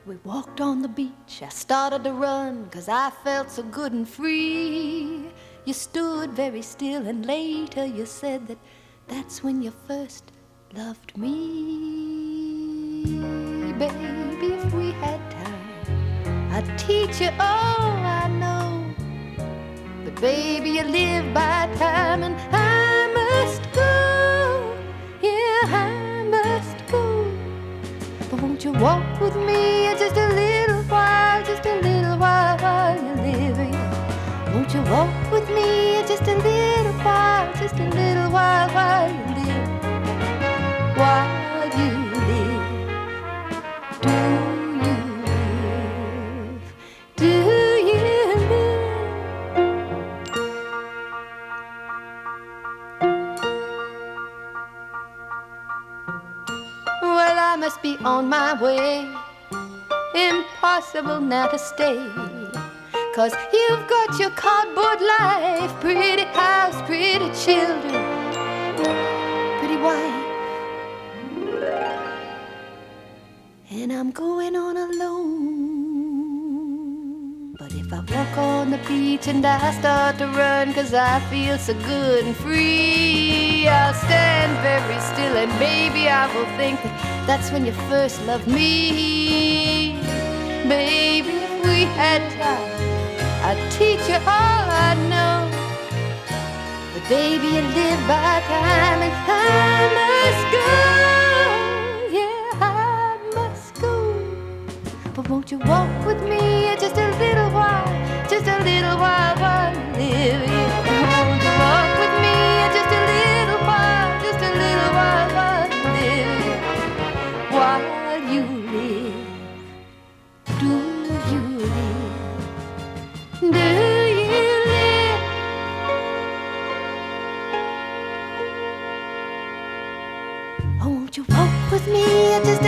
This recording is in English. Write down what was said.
We walked on the beach, I started to run, 'cause I felt so good and free. You stood very still, and later you said that that's when you first loved me. Baby, if we had time, I'd teach you all I know. But baby, you live by time, and I must go. Yeah, I must go. But won't you walk with me just a little while, just a little while you live here? Won't you walk with me just a little while, just a little while you live? While you live, do you live? Do you live? Well, I must be on my way. Impossible now to stay, 'cause you've got your cardboard life, pretty house, pretty children, pretty wife. And I'm going on alone. But if I walk on the beach and I start to run, 'cause I feel so good and free, I'll stand very still, and baby, I will think that that's when you first loved me. Baby, if we had time, I'd teach you all I know. But baby, you live by time, and I must go. Yeah, I must go. But won't you walk with me just a little while, just a little while you live? Yeah, won't you walk with me just a little while, just a little while you live? While you live, do you live? Do you live? Oh, won't you walk with me just